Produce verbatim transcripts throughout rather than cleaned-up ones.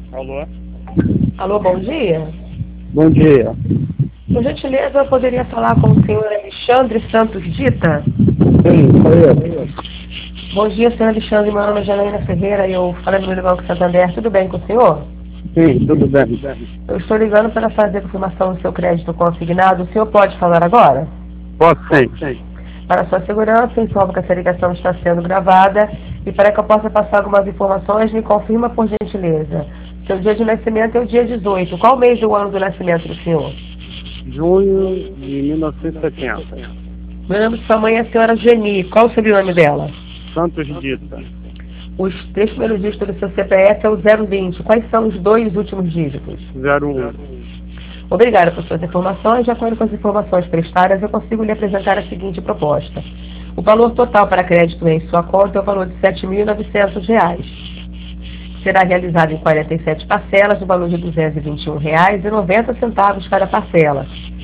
Alô? Alô, bom dia. Bom dia. Por gentileza, eu poderia falar com o senhor Alexandre Santos Dita? Sim, sou eu. Bom dia, senhor Alexandre. Meu nome é Janaína Ferreira e eu falo do Banco Santander. Tudo bem com o senhor? Sim, tudo bem. Eu estou ligando para fazer a confirmação do seu crédito consignado. O senhor pode falar agora? Posso sim. Para sua segurança, informo que essa ligação está sendo gravada e para que eu possa passar algumas informações, me confirma por gentileza. Seu dia de nascimento é o dia dezoito. Qual mês do ano do nascimento do senhor? Junho de mil novecentos e setenta. Meu nome de sua mãe é a senhora Geni. Qual o sobrenome dela? Santos Dita. Os três primeiros dígitos do seu C P F é o zero vinte. Quais são os dois últimos dígitos? zero um. Obrigada por suas informações. De acordo com as informações prestadas, eu consigo lhe apresentar a seguinte proposta. O valor total para crédito em sua conta é o valor de sete mil e novecentos reais. Será realizado em quarenta e sete parcelas, no valor de duzentos e vinte e um reais e noventa centavos cada parcela.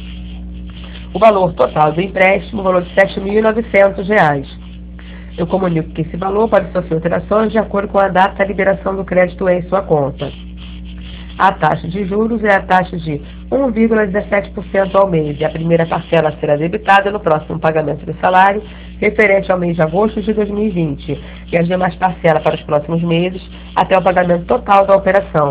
O valor total do empréstimo, o valor de sete mil e novecentos reais. Eu comunico que esse valor pode sofrer alterações de acordo com a data da liberação do crédito em sua conta. A taxa de juros é a taxa de um vírgula dezessete por cento ao mês e a primeira parcela será debitada no próximo pagamento do salário referente ao mês de agosto de dois mil e vinte e as demais parcelas para os próximos meses até o pagamento total da operação.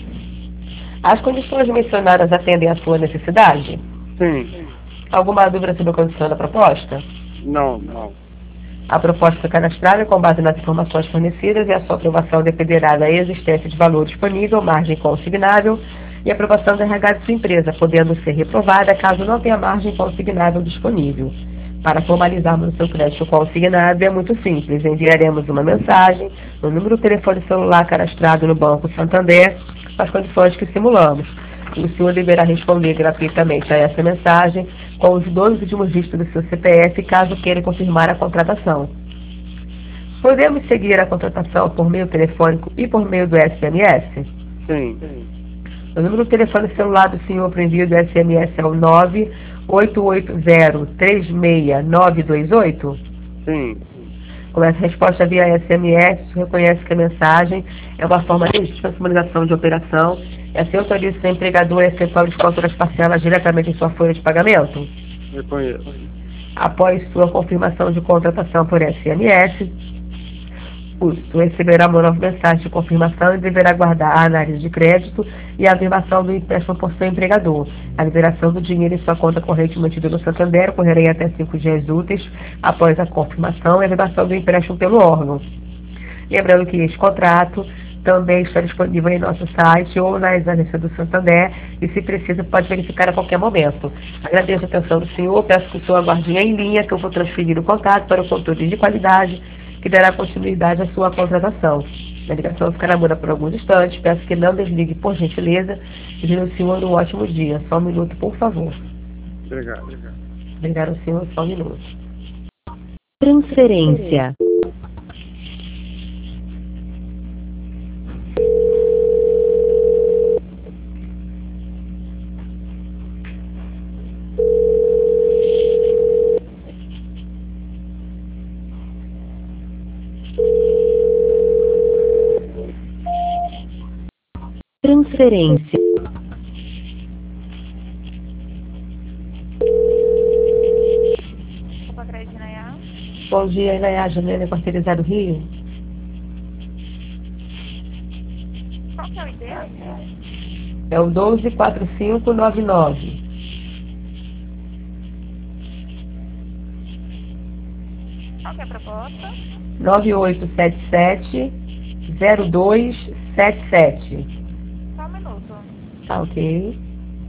As condições mencionadas atendem à sua necessidade? Sim. Alguma dúvida sobre a condição da proposta? Não, não. A proposta foi cadastrada com base nas informações fornecidas e a sua aprovação dependerá da existência de valor disponível, margem consignável e aprovação do R H de sua empresa, podendo ser reprovada caso não tenha margem consignável disponível. Para formalizarmos o seu crédito consignado é muito simples. Enviaremos uma mensagem no número do telefone celular cadastrado no Banco Santander com as condições que simulamos. O senhor deverá responder gratuitamente a essa mensagem com os dois últimos dígitos do seu C P F, caso queira confirmar a contratação. Podemos seguir a contratação por meio telefônico e por meio do S M S? Sim. O número do telefone celular do senhor para envio do S M S é o nove oito oito zero três seis nove dois oito? Sim. Com essa resposta via S M S, o senhor reconhece que a mensagem é uma forma de personalização de operação e assim autoriza o empregador a efetuar o desconto das parcelas diretamente em sua folha de pagamento. Reconheço. Após sua confirmação de contratação por S M S, o senhor receberá uma nova mensagem de confirmação e deverá aguardar a análise de crédito e a afirmação do empréstimo por seu empregador. A liberação do dinheiro em sua conta corrente mantida no Santander ocorrerá em até cinco dias úteis após a confirmação e a liberação do empréstimo pelo órgão. Lembrando que este contrato também está disponível em nosso site ou nas agências do Santander e, se precisa, pode verificar a qualquer momento. Agradeço a atenção do senhor, peço que o senhor aguarde em linha que eu vou transferir o contato para o controle de qualidade que dará continuidade à sua contratação. A ligação ficará muda por alguns instantes, peço que não desligue por gentileza e desejo ao senhor um ótimo dia. Só um minuto, por favor. Obrigado. Obrigado, senhor, só um minuto. Transferência. Transferência. Bom dia, Inaiá Janela, Quarteirizado Rio. Qual que é o I D? É o doze quatro cinco nove nove. Qual que é a proposta? nove oito sete sete zero dois sete sete. Só um minuto. Tá ok.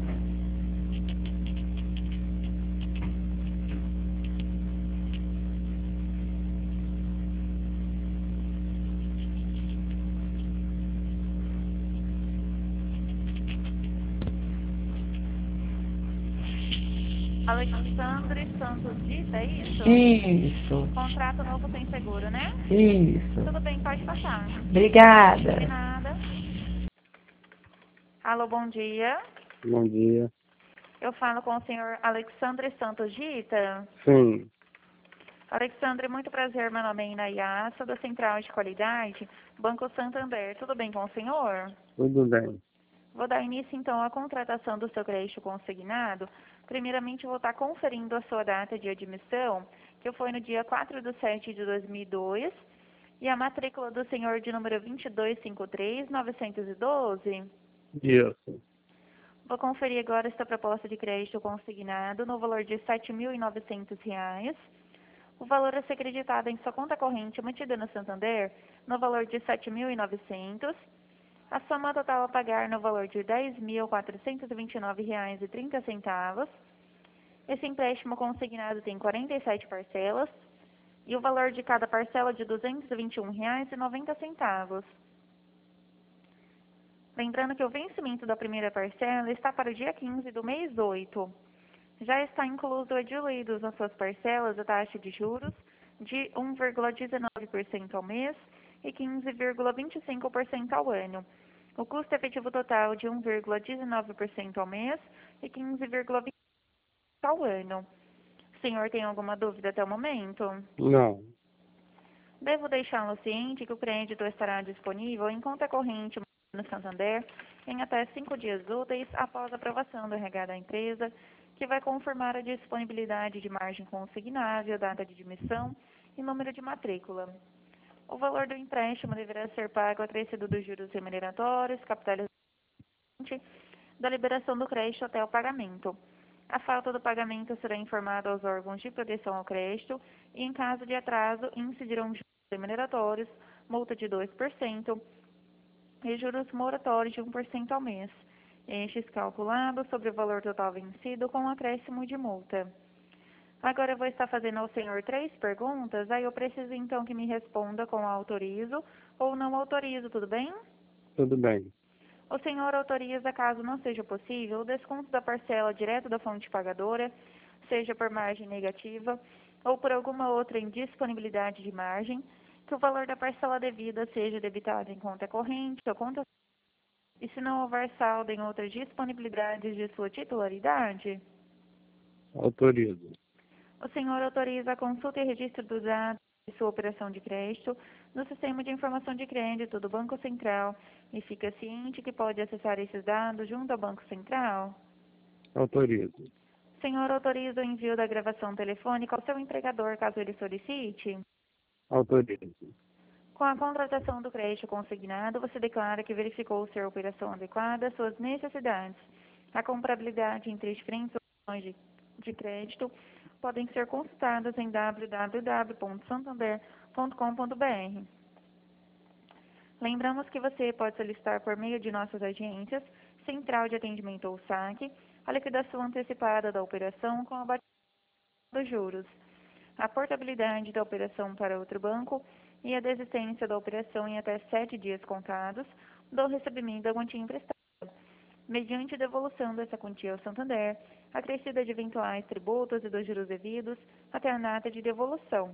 Alexandre Santos Dita, é isso? Isso, Contrato novo sem seguro, né? isso. Tudo bem, pode passar. Obrigada. De nada. Alô, bom dia. Bom dia. Eu falo com o senhor Alexandre Santos Dita. Sim. Alexandre, muito prazer, meu nome é Inayá, sou da Central de Qualidade, Banco Santander. Tudo bem com o senhor? Tudo bem. Vou dar início, então, à contratação do seu crédito consignado. Primeiramente, vou estar conferindo a sua data de admissão, que foi no dia quatro de setembro de dois mil e dois, e a matrícula do senhor de número vinte e dois cinquenta e três, novecentos e doze. Isso. Vou conferir agora esta proposta de crédito consignado no valor de sete mil e novecentos reais. O valor a ser acreditado em sua conta corrente mantida no Santander no valor de sete mil e novecentos. A soma total a pagar no valor de dez mil quatrocentos e vinte e nove reais e trinta centavos. Esse empréstimo consignado tem quarenta e sete parcelas e o valor de cada parcela de duzentos e vinte e um reais e noventa centavos. Lembrando que o vencimento da primeira parcela está para o dia quinze do mês oito. Já está incluso ou diluídos nas suas parcelas a taxa de juros de um vírgula dezenove por cento ao mês e quinze vírgula vinte e cinco por cento ao ano. O custo efetivo total de um vírgula dezenove por cento ao mês e quinze vírgula vinte por cento ao ano. O senhor tem alguma dúvida até o momento? Não. Devo deixá-lo ciente que o crédito estará disponível em conta corrente no Santander em até cinco dias úteis após a aprovação do R H da empresa, que vai confirmar a disponibilidade de margem consignável, data de admissão e número de matrícula. O valor do empréstimo deverá ser pago acrescido dos juros remuneratórios, capitalização da liberação do crédito até o pagamento. A falta do pagamento será informada aos órgãos de proteção ao crédito e, em caso de atraso, incidirão juros remuneratórios, multa de dois por cento e juros moratórios de um por cento ao mês. Estes calculados sobre o valor total vencido com acréscimo de multa. Agora eu vou estar fazendo ao senhor três perguntas, aí eu preciso então que me responda com autorizo ou não autorizo, tudo bem? Tudo bem. O senhor autoriza, caso não seja possível, o desconto da parcela direto da fonte pagadora, seja por margem negativa ou por alguma outra indisponibilidade de margem, que o valor da parcela devida seja debitado em conta corrente ou conta e se não houver saldo em outras disponibilidades de sua titularidade? Autorizo. O senhor autoriza a consulta e registro dos dados de sua operação de crédito no Sistema de Informação de Crédito do Banco Central e fica ciente que pode acessar esses dados junto ao Banco Central? Autorizo. O senhor autoriza o envio da gravação telefônica ao seu empregador, caso ele solicite? Autorizo. Com a contratação do crédito consignado, você declara que verificou ser a operação adequada às suas necessidades. A comparabilidade entre diferentes opções de, de crédito podem ser consultadas em w w w ponto santander ponto com ponto b r. Lembramos que você pode solicitar por meio de nossas agências, Central de Atendimento ou saque, a liquidação antecipada da operação com abatimento dos juros, a portabilidade da operação para outro banco e a desistência da operação em até sete dias contados do recebimento da quantia emprestada, mediante devolução dessa quantia ao Santander, acrescida de eventuais tributos e dos juros devidos até a data de devolução.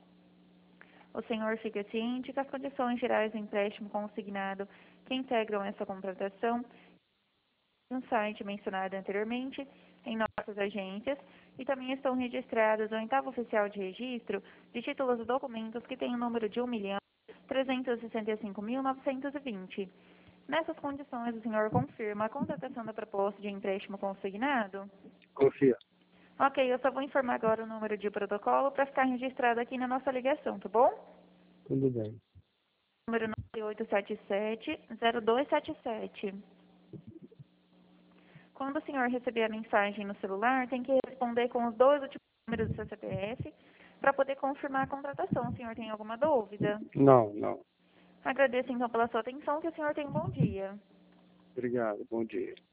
O senhor fica ciente que as condições gerais do empréstimo consignado que integram essa contratação no site mencionado anteriormente, em nossas agências, e também estão registrados no oitavo oficial de registro de títulos e documentos que tem o número de um milhão trezentos e sessenta e cinco mil novecentos e vinte. Nessas condições, o senhor confirma a contratação da proposta de empréstimo consignado? Confia. Ok, eu só vou informar agora o número de protocolo para ficar registrado aqui na nossa ligação, tá bom? Tudo bem. Número nove oito sete sete, zero dois sete sete. Quando o senhor receber a mensagem no celular, tem que responder com os dois últimos números do seu C P F para poder confirmar a contratação. O senhor tem alguma dúvida? Não, não. Agradeço então pela sua atenção, que o senhor tenha um bom dia. Obrigado. Bom dia.